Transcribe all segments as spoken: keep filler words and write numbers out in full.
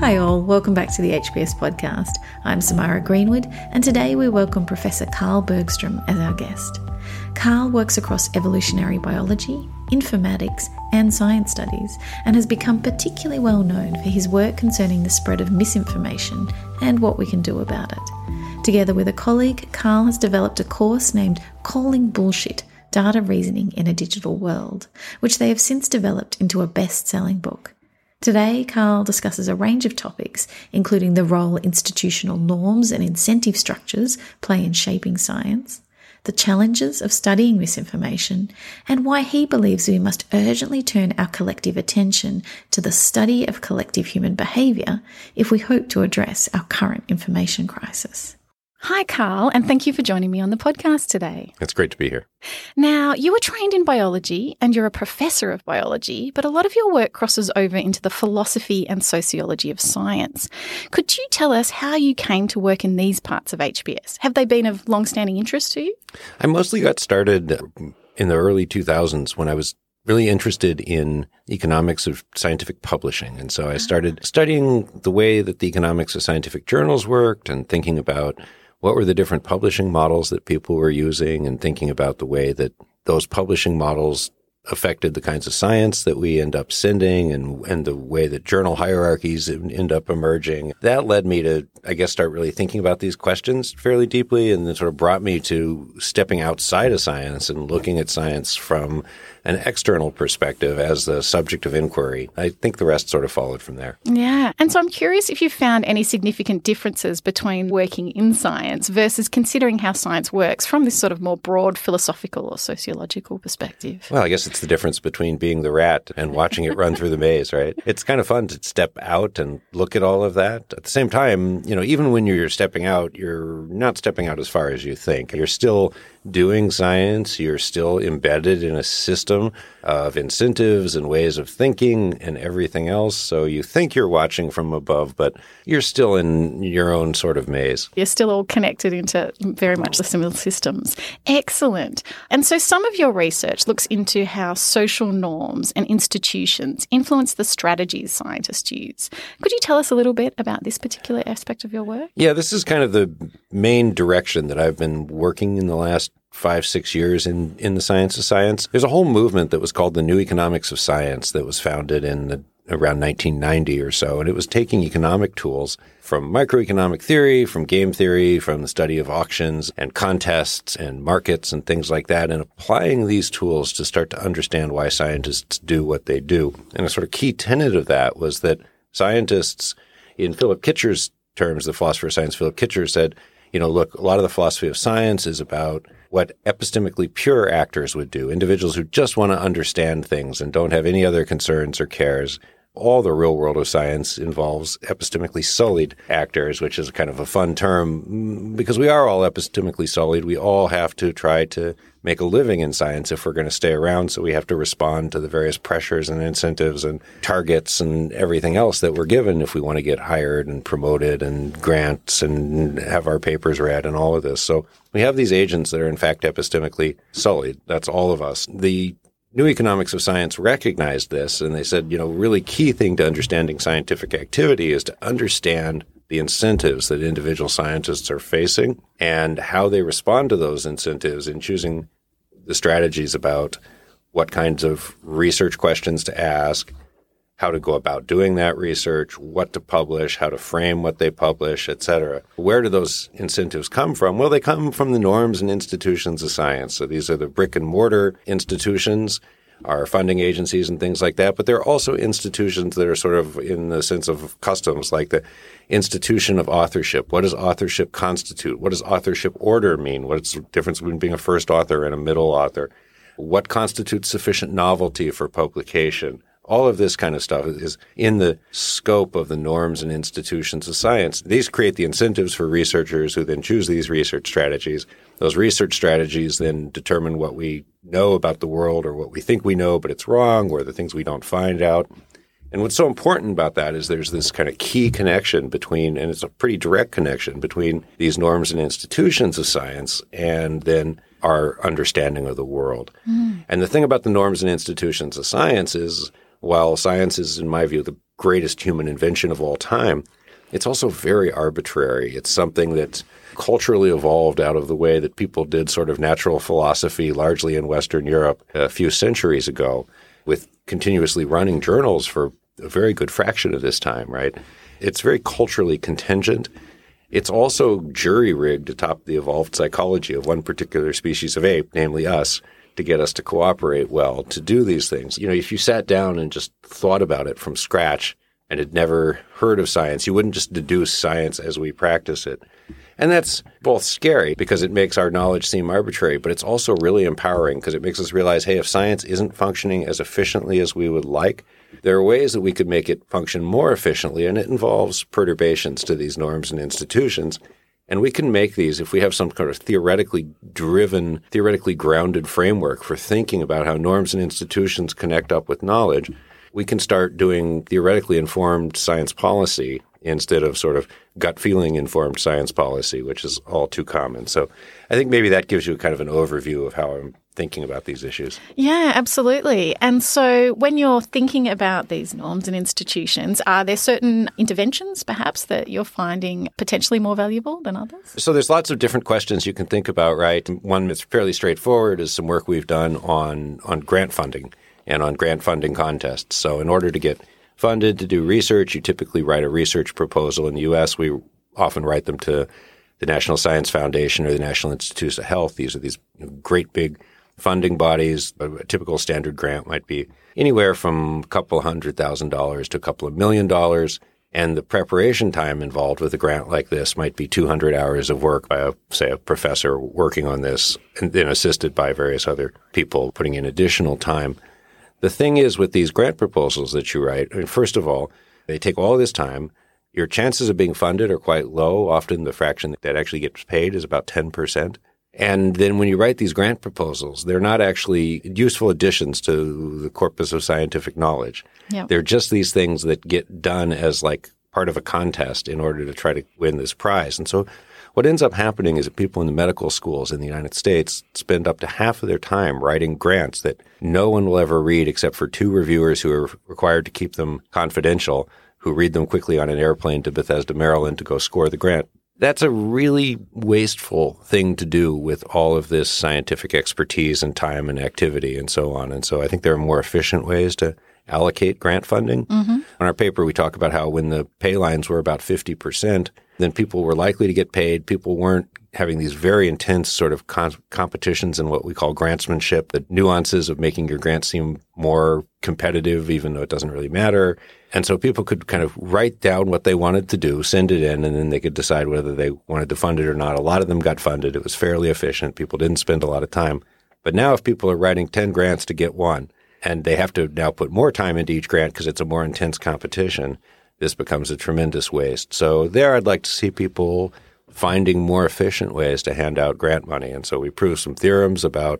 Hi all, welcome back to the H B S podcast. I'm Samara Greenwood, and today we welcome Professor Carl Bergstrom as our guest. Carl works across evolutionary biology, informatics and science studies, and has become particularly well known for his work concerning the spread of misinformation and what we can do about it. Together with a colleague, Carl has developed a course named Calling Bullshit: Data Reasoning in a Digital World, which they have since developed into a best-selling book. Today, Carl discusses a range of topics, including the role institutional norms and incentive structures play in shaping science, the challenges of studying misinformation, and why he believes we must urgently turn our collective attention to the study of collective human behaviour if we hope to address our current information crisis. Hi, Carl, and thank you for joining me on the podcast today. It's great to be here. Now, you were trained in biology and you're a professor of biology, but a lot of your work crosses over into the philosophy and sociology of science. Could you tell us how you came to work in these parts of H B S? Have they been of long-standing interest to you? I mostly got started in the early two thousands when I was really interested in economics of scientific publishing. And so I started studying the way that the economics of scientific journals worked and thinking about what were the different publishing models that people were using and thinking about the way that those publishing models affected the kinds of science that we end up sending and, and the way that journal hierarchies end up emerging. That led me to, I guess, start really thinking about these questions fairly deeply, and then sort of brought me to stepping outside of science and looking at science from an external perspective as the subject of inquiry. I think the rest sort of followed from there. Yeah. And so I'm curious if you found any significant differences between working in science versus considering how science works from this sort of more broad philosophical or sociological perspective. Well, I guess it's the difference between being the rat and watching it run through the maze, right? It's kind of fun to step out and look at all of that. At the same time, you know, even when you're stepping out, you're not stepping out as far as you think. You're still doing science. You're still embedded in a system of incentives and ways of thinking and everything else. So you think you're watching from above, but you're still in your own sort of maze. You're still all connected into very much the similar systems. Excellent. And so some of your research looks into how social norms and institutions influence the strategies scientists use. Could you tell us a little bit about this particular aspect of your work? Yeah, this is kind of the main direction that I've been working in the last five, six years in, in the science of science. There's a whole movement that was called the New Economics of Science that was founded in the, around nineteen ninety or so. And it was taking economic tools from microeconomic theory, from game theory, from the study of auctions and contests and markets and things like that, and applying these tools to start to understand why scientists do what they do. And a sort of key tenet of that was that scientists, in Philip Kitcher's terms, the philosopher of science Philip Kitcher said, you know, look, a lot of the philosophy of science is about what epistemically pure actors would do, individuals who just want to understand things and don't have any other concerns or cares. All the real world of science involves epistemically sullied actors, which is kind of a fun term because we are all epistemically sullied. We all have to try to make a living in science if we're going to stay around. So we have to respond to the various pressures and incentives and targets and everything else that we're given if we want to get hired and promoted and grants and have our papers read and all of this. So we have these agents that are in fact epistemically sullied. That's all of us. The New Economics of Science recognized this, and they said, you know, really key thing to understanding scientific activity is to understand the incentives that individual scientists are facing and how they respond to those incentives in choosing the strategies about what kinds of research questions to ask, how to go about doing that research, what to publish, how to frame what they publish, et cetera. Where do those incentives come from? Well, they come from the norms and institutions of science. So these are the brick and mortar institutions, our funding agencies and things like that. But there are also institutions that are sort of in the sense of customs, like the institution of authorship. What does authorship constitute? What does authorship order mean? What's the difference between being a first author and a middle author? What constitutes sufficient novelty for publication? All of this kind of stuff is in the scope of the norms and institutions of science. These create the incentives for researchers who then choose these research strategies. Those research strategies then determine what we know about the world or what we think we know, but it's wrong, or the things we don't find out. And what's so important about that is there's this kind of key connection between, and it's a pretty direct connection between these norms and institutions of science and then our understanding of the world. Mm. And the thing about the norms and institutions of science is, while science is, in my view, the greatest human invention of all time, it's also very arbitrary. It's something that's culturally evolved out of the way that people did sort of natural philosophy largely in Western Europe a few centuries ago, with continuously running journals for a very good fraction of this time, right? It's very culturally contingent. It's also jury-rigged atop the evolved psychology of one particular species of ape, namely us, to get us to cooperate well, to do these things. You know, if you sat down and just thought about it from scratch and had never heard of science, you wouldn't just deduce science as we practice it. And that's both scary because it makes our knowledge seem arbitrary, but it's also really empowering because it makes us realize, hey, if science isn't functioning as efficiently as we would like, there are ways that we could make it function more efficiently, and it involves perturbations to these norms and institutions. And we can make these if we have some kind of theoretically driven, theoretically grounded framework for thinking about how norms and institutions connect up with knowledge. We can start doing theoretically informed science policy instead of sort of gut feeling informed science policy, which is all too common. So I think maybe that gives you kind of an overview of how I'm thinking about these issues. Yeah, absolutely. And so when you're thinking about these norms and institutions, are there certain interventions perhaps that you're finding potentially more valuable than others? So there's lots of different questions you can think about, right? One that's fairly straightforward is some work we've done on, on grant funding and on grant funding contests. So in order to get funded to do research, you typically write a research proposal. In the U S, we often write them to the National Science Foundation or the National Institutes of Health. These are these great big funding bodies. A typical standard grant might be anywhere from a couple hundred thousand dollars to a couple of million dollars. And the preparation time involved with a grant like this might be two hundred hours of work by, a, say, a professor working on this and then assisted by various other people putting in additional time. The thing is with these grant proposals that you write, I mean, first of all, they take all this time. Your chances of being funded are quite low. Often the fraction that actually gets paid is about ten percent. And then when you write these grant proposals, they're not actually useful additions to the corpus of scientific knowledge. Yep. They're just these things that get done as like part of a contest in order to try to win this prize. And so what ends up happening is that people in the medical schools in the United States spend up to half of their time writing grants that no one will ever read except for two reviewers who are required to keep them confidential, who read them quickly on an airplane to Bethesda, Maryland to go score the grant. That's a really wasteful thing to do with all of this scientific expertise and time and activity and so on. And so I think there are more efficient ways to allocate grant funding. Mm-hmm. On our paper, we talk about how when the pay lines were about fifty percent, then people were likely to get paid. People weren't having these very intense sort of con- competitions in what we call grantsmanship, the nuances of making your grant seem more competitive, even though it doesn't really matter. And so people could kind of write down what they wanted to do, send it in, and then they could decide whether they wanted to fund it or not. A lot of them got funded. It was fairly efficient. People didn't spend a lot of time. But now if people are writing ten grants to get one, and they have to now put more time into each grant because it's a more intense competition, this becomes a tremendous waste. So there I'd like to see people finding more efficient ways to hand out grant money. And so we proved some theorems about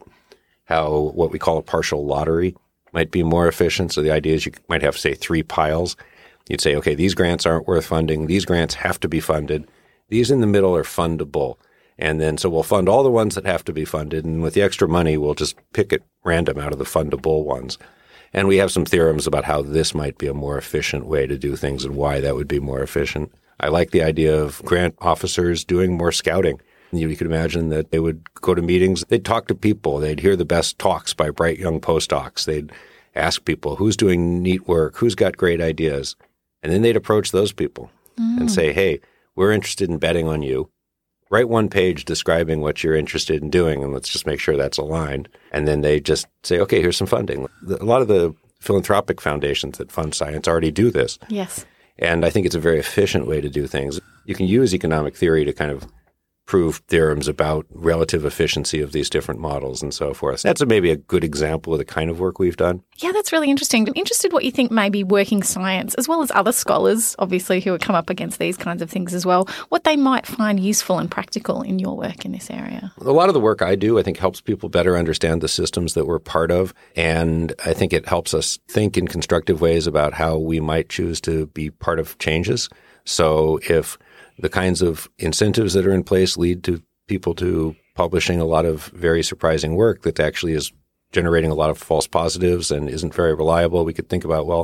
how what we call a partial lottery might be more efficient. So the idea is you might have, say, three piles. You'd say, okay, these grants aren't worth funding. These grants have to be funded. These in the middle are fundable. And then so we'll fund all the ones that have to be funded. And with the extra money, we'll just pick at random out of the fundable ones. And we have some theorems about how this might be a more efficient way to do things and why that would be more efficient. I like the idea of grant officers doing more scouting. You, you could imagine that they would go to meetings, they'd talk to people, they'd hear the best talks by bright young postdocs, they'd ask people who's doing neat work, who's got great ideas, and then they'd approach those people mm. and say, hey, we're interested in betting on you. Write one page describing what you're interested in doing, and let's just make sure that's aligned. And then they just say, okay, here's some funding. A lot of the philanthropic foundations that fund science already do this. Yes. And I think it's a very efficient way to do things. You can use economic theory to kind of prove theorems about relative efficiency of these different models and so forth. That's a, maybe a good example of the kind of work we've done. Yeah, that's really interesting. I'm interested what you think maybe working science, as well as other scholars, obviously, who come up against these kinds of things as well, what they might find useful and practical in your work in this area. A lot of the work I do, I think, helps people better understand the systems that we're part of. And I think it helps us think in constructive ways about how we might choose to be part of changes. So if the kinds of incentives that are in place lead to people to publishing a lot of very surprising work that actually is generating a lot of false positives and isn't very reliable, we could think about, well,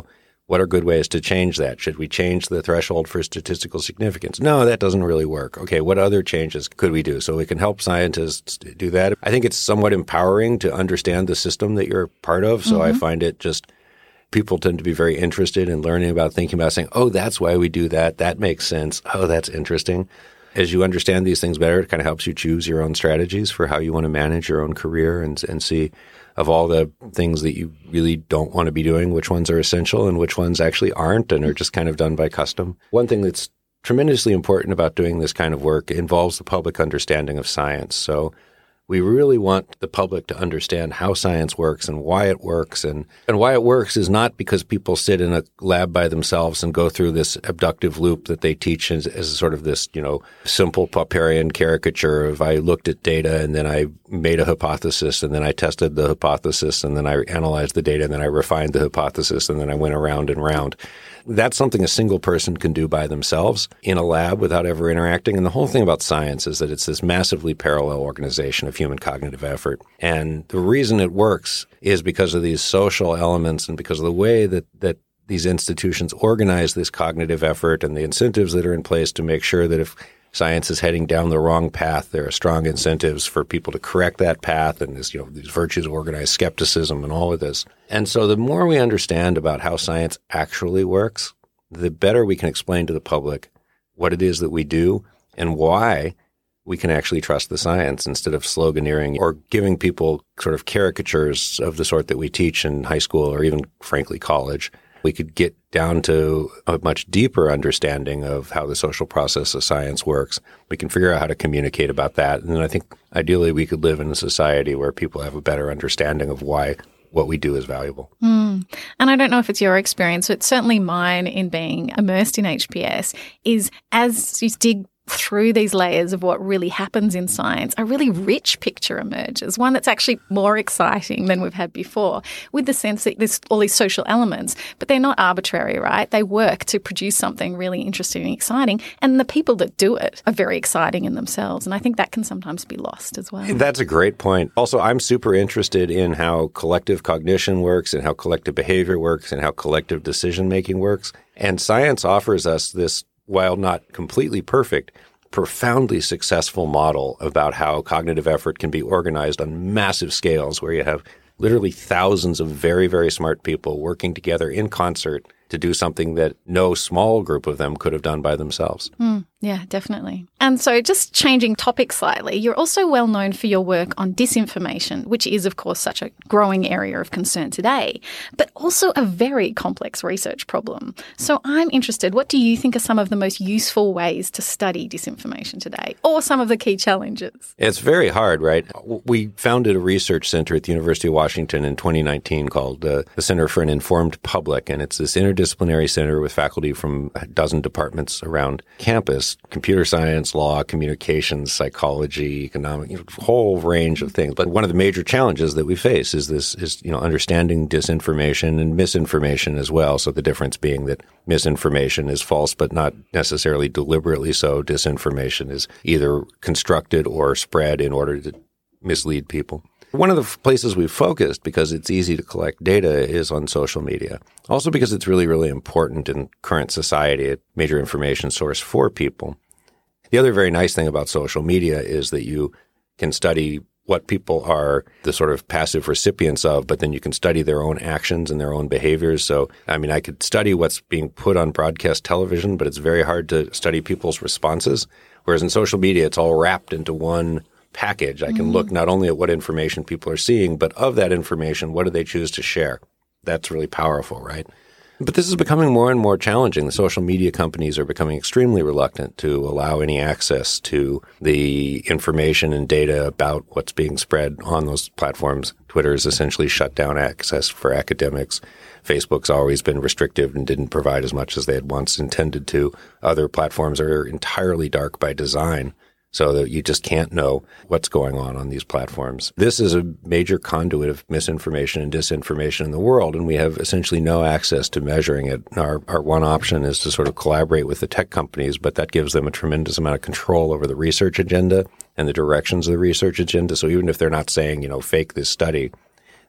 What are good ways to change that? Should we change the threshold for statistical significance? No, that doesn't really work. Okay, what other changes could we do? So we can help scientists do that. I think it's somewhat empowering to understand the system that you're part of. So mm-hmm. I find it just people tend to be very interested in learning about, thinking about, saying, oh, that's why we do that. That makes sense. Oh, that's interesting. As you understand these things better, it kind of helps you choose your own strategies for how you want to manage your own career and, and see of all the things that you really don't want to be doing, which ones are essential and which ones actually aren't and are just kind of done by custom. One thing that's tremendously important about doing this kind of work involves the public understanding of science. So we really want the public to understand how science works and why it works. And, and why it works is not because people sit in a lab by themselves and go through this abductive loop that they teach as, as sort of this, you know, simple Popperian caricature of I looked at data and then I made a hypothesis and then I tested the hypothesis and then I analyzed the data and then I refined the hypothesis and then I went around and round. That's something a single person can do by themselves in a lab without ever interacting. And the whole thing about science is that it's this massively parallel organization of human cognitive effort. And the reason it works is because of these social elements and because of the way that, that these institutions organize this cognitive effort and the incentives that are in place to make sure that if science is heading down the wrong path, there are strong incentives for people to correct that path, and this, you know, these virtues of organized skepticism and all of this. And so the more we understand about how science actually works, the better we can explain to the public what it is that we do and why we can actually trust the science instead of sloganeering or giving people sort of caricatures of the sort that we teach in high school or even, frankly, college. We could get down to a much deeper understanding of how the social process of science works. We can figure out how to communicate about that. And then I think ideally we could live in a society where people have a better understanding of why what we do is valuable. Mm. And I don't know if it's your experience, but certainly mine in being immersed in H P S is as you dig through these layers of what really happens in science, a really rich picture emerges, one that's actually more exciting than we've had before, with the sense that there's all these social elements, but they're not arbitrary, right? They work to produce something really interesting and exciting, and the people that do it are very exciting in themselves, and I think that can sometimes be lost as well. That's a great point. Also, I'm super interested in how collective cognition works and how collective behavior works and how collective decision-making works, and science offers us this, while not completely perfect, profoundly successful model about how cognitive effort can be organized on massive scales where you have literally thousands of very, very smart people working together in concert to do something that no small group of them could have done by themselves. Mm, yeah, definitely. And so just changing topic slightly, you're also well known for your work on disinformation, which is, of course, such a growing area of concern today, but also a very complex research problem. So I'm interested, what do you think are some of the most useful ways to study disinformation today, or some of the key challenges? It's very hard, right? We founded a research center at the University of Washington in twenty nineteen called uh, the Center for an Informed Public, and it's this interdisciplinary Interdisciplinary center with faculty from a dozen departments around campus, computer science, law, communications, psychology, economic, you know, whole range of things. But one of the major challenges that we face is this, is, you know, understanding disinformation and misinformation as well. So the difference being that misinformation is false, but not necessarily deliberately so. Disinformation is either constructed or spread in order to mislead people. One of the places we've focused, because it's easy to collect data, is on social media. Also because it's really, really important in current society, a major information source for people. The other very nice thing about social media is that you can study what people are the sort of passive recipients of, but then you can study their own actions and their own behaviors. So, I mean, I could study what's being put on broadcast television, but it's very hard to study people's responses. Whereas in social media, it's all wrapped into one package. I can mm-hmm. look not only at what information people are seeing, but of that information, what do they choose to share? That's really powerful, right? But this is becoming more and more challenging. The social media companies are becoming extremely reluctant to allow any access to the information and data about what's being spread on those platforms. Twitter has essentially shut down access for academics. Facebook's always been restrictive and didn't provide as much as they had once intended to. Other platforms are entirely dark by design, so that you just can't know what's going on on these platforms. This is a major conduit of misinformation and disinformation in the world, and we have essentially no access to measuring it. Our, our one option is to sort of collaborate with the tech companies, but that gives them a tremendous amount of control over the research agenda and the directions of the research agenda. So even if they're not saying, you know, fake this study,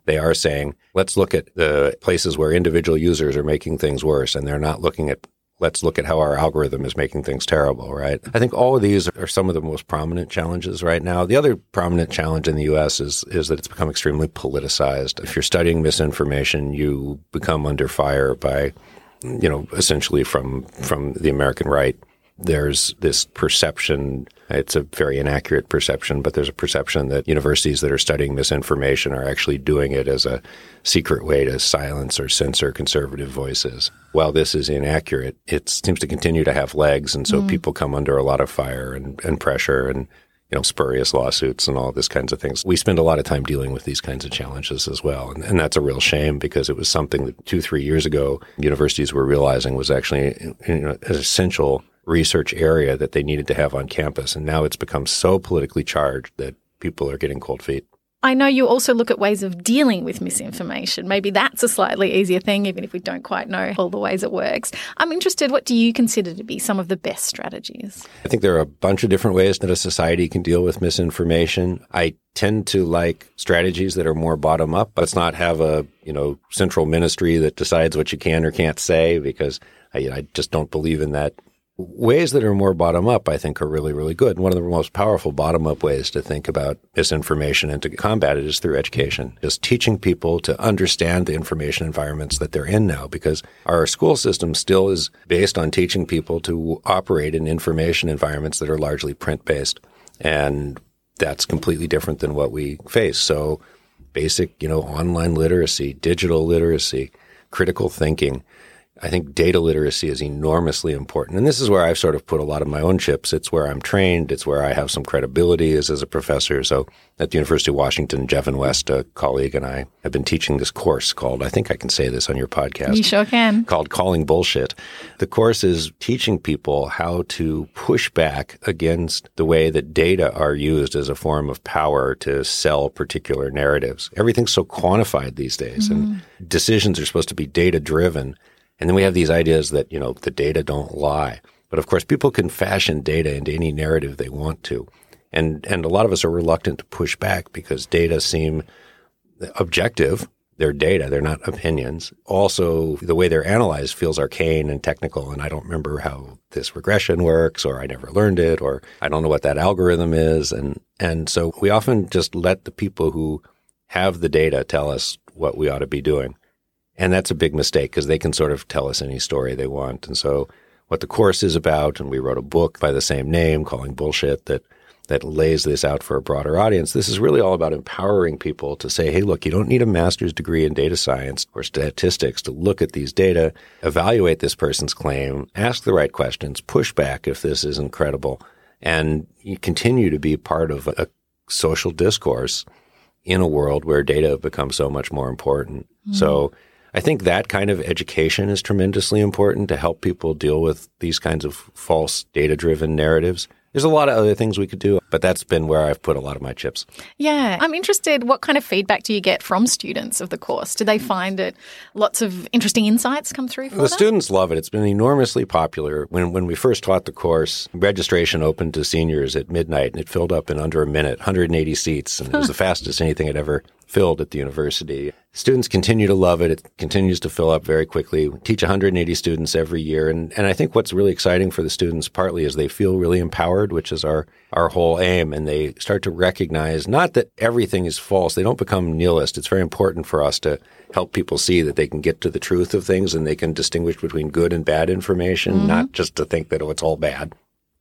they are saying, let's look at the places where individual users are making things worse, and they're not looking at, let's look at how our algorithm is making things terrible, right? I think all of these are some of the most prominent challenges right now. The other prominent challenge in the U S is, is that it's become extremely politicized. If you're studying misinformation, you become under fire by, you know, essentially from from the American right. There's this perception, it's a very inaccurate perception, but there's a perception that universities that are studying misinformation are actually doing it as a secret way to silence or censor conservative voices. While this is inaccurate, it seems to continue to have legs, and so mm. people come under a lot of fire and, and pressure and, you know, spurious lawsuits and all these kinds of things. We spend a lot of time dealing with these kinds of challenges as well, and, and that's a real shame because it was something that two, three years ago universities were realizing was actually, you know, an essential research area that they needed to have on campus. And now it's become so politically charged that people are getting cold feet. I know you also look at ways of dealing with misinformation. Maybe that's a slightly easier thing, even if we don't quite know all the ways it works. I'm interested, what do you consider to be some of the best strategies? I think there are a bunch of different ways that a society can deal with misinformation. I tend to like strategies that are more bottom up. Let's not have a, you know, central ministry that decides what you can or can't say, because I, I just don't believe in that. Ways that are more bottom-up, I think, are really, really good. And one of the most powerful bottom-up ways to think about misinformation and to combat it is through education, just teaching people to understand the information environments that they're in now, because our school system still is based on teaching people to operate in information environments that are largely print-based. And that's completely different than what we face. So basic, you know, online literacy, digital literacy, critical thinking. I think data literacy is enormously important. And this is where I've sort of put a lot of my own chips. It's where I'm trained. It's where I have some credibility as, as a professor. So at the University of Washington, Jevin West, a colleague, and I have been teaching this course called, I think I can say this on your podcast. You sure can. Called Calling Bullshit. The course is teaching people how to push back against the way that data are used as a form of power to sell particular narratives. Everything's so quantified these days, mm-hmm. and decisions are supposed to be data-driven. And then we have these ideas that, you know, the data don't lie. But of course, people can fashion data into any narrative they want to. And and a lot of us are reluctant to push back because data seem objective. They're data. They're not opinions. Also, the way they're analyzed feels arcane and technical. And I don't remember how this regression works, or I never learned it, or I don't know what that algorithm is. And, and so we often just let the people who have the data tell us what we ought to be doing. And that's a big mistake because they can sort of tell us any story they want. And so what the course is about, and we wrote a book by the same name, Calling Bullshit, that that lays this out for a broader audience. This is really all about empowering people to say, hey, look, you don't need a master's degree in data science or statistics to look at these data, evaluate this person's claim, ask the right questions, push back if this isn't credible, and you continue to be part of a social discourse in a world where data have become so much more important. Mm-hmm. So I think that kind of education is tremendously important to help people deal with these kinds of false data-driven narratives. There's a lot of other things we could do, but that's been where I've put a lot of my chips. Yeah. I'm interested, what kind of feedback do you get from students of the course? Do they find it lots of interesting insights come through for The them? students love it. It's been enormously popular. When when we first taught the course, registration opened to seniors at midnight, and it filled up in under a minute, one hundred eighty seats, and it was the fastest anything had ever filled at the university. Students continue to love it. It continues to fill up very quickly. We teach one hundred eighty students every year. And, and I think what's really exciting for the students partly is they feel really empowered, which is our, our whole aim. And they start to recognize not that everything is false. They don't become nihilist. It's very important for us to help people see that they can get to the truth of things and they can distinguish between good and bad information, mm-hmm. not just to think that, oh, it's all bad.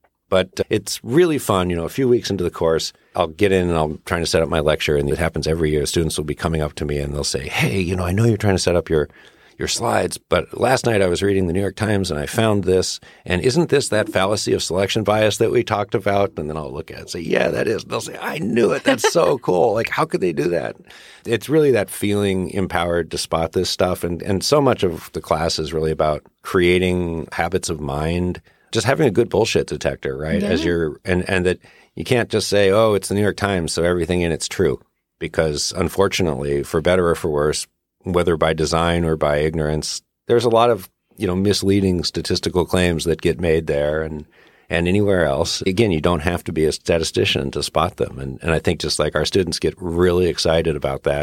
But it's really fun. You know, a few weeks into the course, I'll get in and I'm trying to set up my lecture, and it happens every year. Students will be coming up to me and they'll say, hey, you know, I know you're trying to set up your your slides, but last night I was reading the New York Times and I found this, and isn't this that fallacy of selection bias that we talked about? And then I'll look at it and say, yeah, that is. And they'll say, I knew it. That's so cool. Like, how could they do that? It's really that feeling empowered to spot this stuff. And, and so much of the class is really about creating habits of mind, just having a good bullshit detector, right? Yeah. As you're, and, and that you can't just say, oh, it's the New York Times, so everything in it's true. Because unfortunately, for better or for worse, whether by design or by ignorance, there's a lot of, you know, misleading statistical claims that get made there and, and anywhere else. Again, you don't have to be a statistician to spot them. And, and I think just like our students get really excited about that,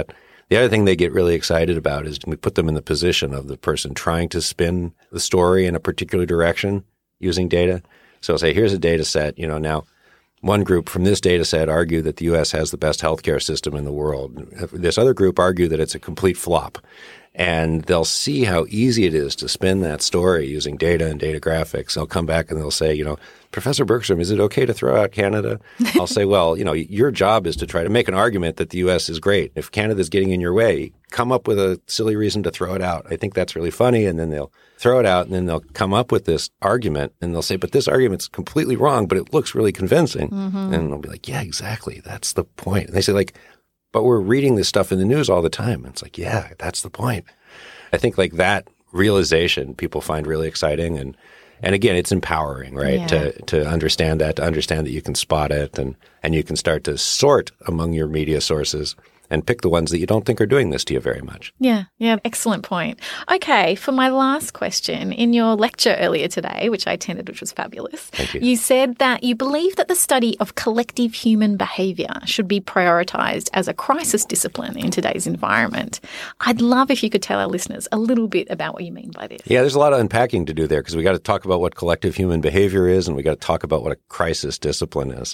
The other thing they get really excited about is we put them in the position of the person trying to spin the story in a particular direction using data. So I'll say, here's a data set, you know, now one group from this data set argue that the U S has the best healthcare system in the world. This other group argue that it's a complete flop. And they'll see how easy it is to spin that story using data and data graphics. They'll come back and they'll say, you know, Professor Bergstrom, is it okay to throw out Canada? I'll say, well, you know, your job is to try to make an argument that the U S is great. If Canada's getting in your way, come up with a silly reason to throw it out. I think that's really funny. And then they'll throw it out and then they'll come up with this argument and they'll say, but this argument's completely wrong, but it looks really convincing. Mm-hmm. And I'll be like, yeah, exactly. That's the point. And they say like, but we're reading this stuff in the news all the time. And it's like, yeah, that's the point. I think like that realization people find really exciting. And, and again, it's empowering, right? Yeah. To, to understand that, to understand that you can spot it and, and you can start to sort among your media sources and pick the ones that you don't think are doing this to you very much. Yeah, yeah, excellent point. Okay, for my last question, in your lecture earlier today, which I attended, which was fabulous, Thank you. you said that you believe that the study of collective human behaviour should be prioritised as a crisis discipline in today's environment. I'd love if you could tell our listeners a little bit about what you mean by this. Yeah, there's a lot of unpacking to do there because we got to talk about what collective human behavior is and we got to talk about what a crisis discipline is.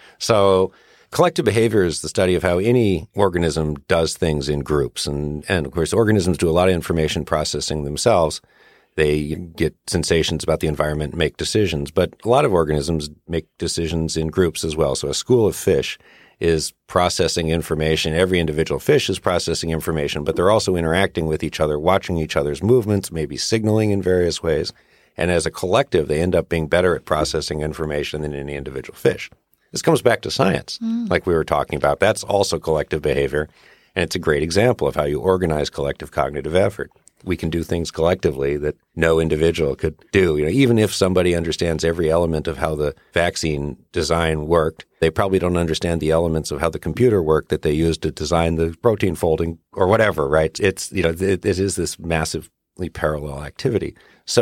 So collective behavior is the study of how any organism does things in groups. And, and of course, organisms do a lot of information processing themselves. They get sensations about the environment and make decisions. But a lot of organisms make decisions in groups as well. So a school of fish is processing information. Every individual fish is processing information, but they're also interacting with each other, watching each other's movements, maybe signaling in various ways. And as a collective, they end up being better at processing information than any individual fish. This comes back to science, mm. like we were talking about. That's also collective behavior, and it's a great example of how you organize collective cognitive effort. We can do things collectively that no individual could do. You know, even if somebody understands every element of how the vaccine design worked, they probably don't understand the elements of how the computer worked that they used to design the protein folding or whatever, right? It's, you know, it, it is this massively parallel activity.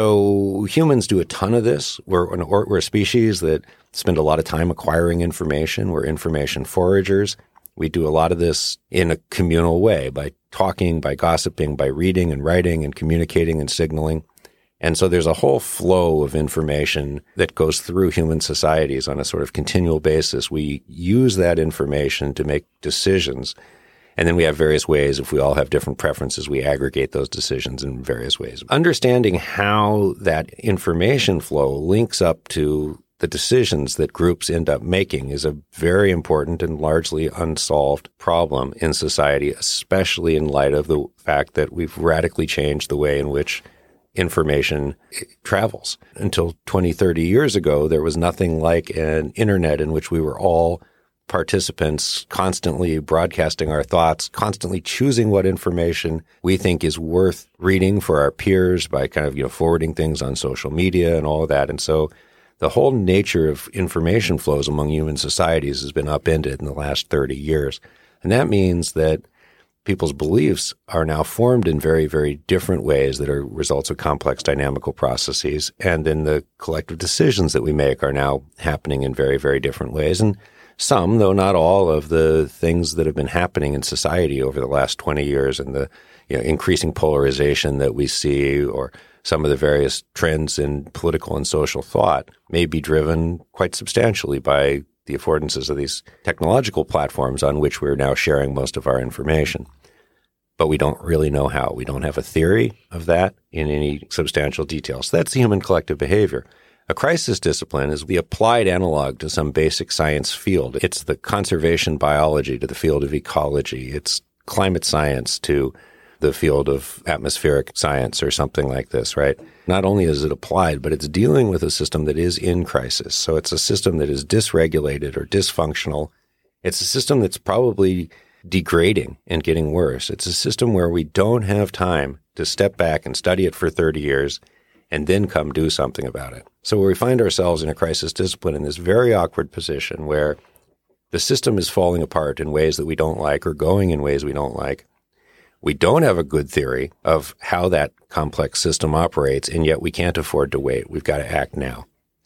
So humans do a ton of this. We're, an, we're a species that spend a lot of time acquiring information. We're information foragers. We do a lot of this in a communal way by talking, by gossiping, by reading and writing and communicating and signaling. And so there's a whole flow of information that goes through human societies on a sort of continual basis. We use that information to make decisions. And then we have various ways, if we all have different preferences, we aggregate those decisions in various ways. Understanding how that information flow links up to the decisions that groups end up making is a very important and largely unsolved problem in society, especially in light of the fact that we've radically changed the way in which information travels. Until twenty, thirty years ago, there was nothing like an internet in which we were all participants constantly broadcasting our thoughts, constantly choosing what information we think is worth reading for our peers by kind of, you know, forwarding things on social media and all of that. And so the whole nature of information flows among human societies has been upended in the last thirty years. And that means that people's beliefs are now formed in very, very different ways that are results of complex dynamical processes. And then the collective decisions that we make are now happening in very, very different ways. And some, though not all, of the things that have been happening in society over the last twenty years and the, you know, increasing polarization that we see, or some of the various trends in political and social thought may be driven quite substantially by the affordances of these technological platforms on which we're now sharing most of our information. But we don't really know how. We don't have a theory of that in any substantial detail. So that's the human collective behavior. A crisis discipline is the applied analog to some basic science field. It's the conservation biology to the field of ecology. It's climate science to the field of atmospheric science or something like this, right? Not only is it applied, but it's dealing with a system that is in crisis. So it's a system that is dysregulated or dysfunctional. It's a system that's probably degrading and getting worse. It's a system where we don't have time to step back and study it for thirty years and then come do something about it. So we find ourselves in a crisis discipline in this very awkward position where the system is falling apart in ways that we don't like or going in ways we don't like. We don't have a good theory of how that complex system operates, and yet we can't afford to wait. We've got to act now.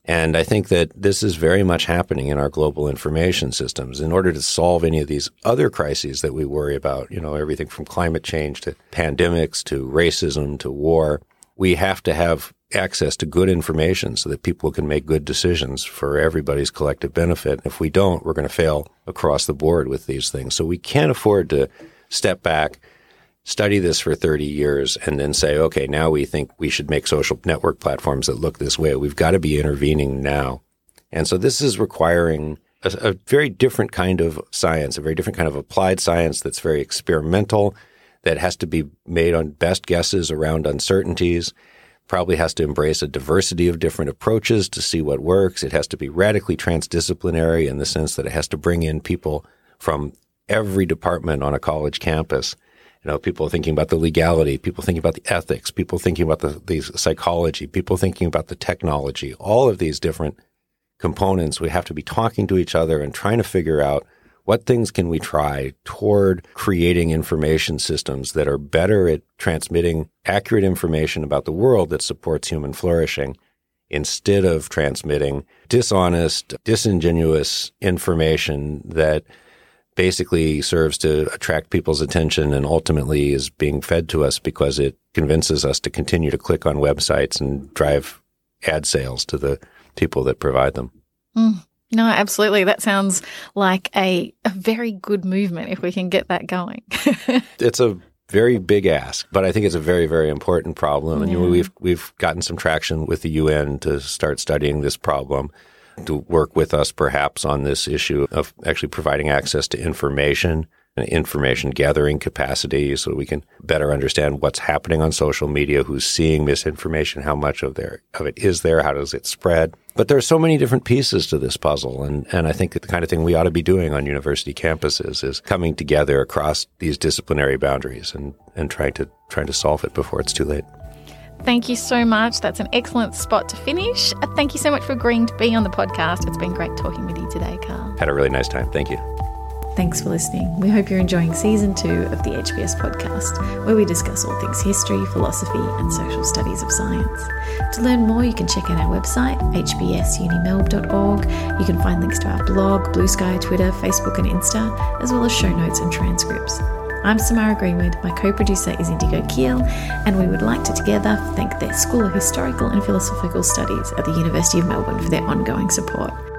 And I think that this is very much happening in our global information systems. In order to solve any of these other crises that we worry about, you know, everything from climate change to pandemics to racism to war, we have to have access to good information so that people can make good decisions for everybody's collective benefit. If we don't, we're going to fail across the board with these things. So we can't afford to step back, study this for thirty years, and then say, okay, now we think we should make social network platforms that look this way. We've got to be intervening now. And so this is requiring a, a very different kind of science, a very different kind of applied science that's very experimental, that has to be made on best guesses around uncertainties, probably has to embrace a diversity of different approaches to see what works. It has to be radically transdisciplinary in the sense that it has to bring in people from every department on a college campus. You know, people thinking about the legality, people thinking about the ethics, people thinking about the, the psychology, people thinking about the technology, all of these different components. We have to be talking to each other and trying to figure out what things can we try toward creating information systems that are better at transmitting accurate information about the world that supports human flourishing instead of transmitting dishonest, disingenuous information that basically serves to attract people's attention and ultimately is being fed to us because it convinces us to continue to click on websites and drive ad sales to the people that provide them. Mm. No, absolutely. That sounds like a, a very good movement if we can get that going. It's a very big ask, but I think it's a very, very important problem. And yeah. you know, we've we've gotten some traction with the U N to start studying this problem, to work with us perhaps on this issue of actually providing access to information and information gathering capacity so we can better understand what's happening on social media, who's seeing misinformation, how much of there of it is there, how does it spread. But there are so many different pieces to this puzzle, and, and I think that the kind of thing we ought to be doing on university campuses is coming together across these disciplinary boundaries and, and trying to trying to solve it before it's too late. Thank you so much. That's an excellent spot to finish. Thank you so much for agreeing to be on the podcast. It's been great talking with you today, Carl. Had a really nice time. Thank you. Thanks for listening. We hope you're enjoying season two of the H B S podcast, where we discuss all things history, philosophy, and social studies of science. To learn more, you can check out our website, h b s uni melb dot org. You can find links to our blog, Blue Sky, Twitter, Facebook, and Insta, as well as show notes and transcripts. I'm Samara Greenwood, my co-producer is Indigo Keel, and we would like to together thank the School of Historical and Philosophical Studies at the University of Melbourne for their ongoing support.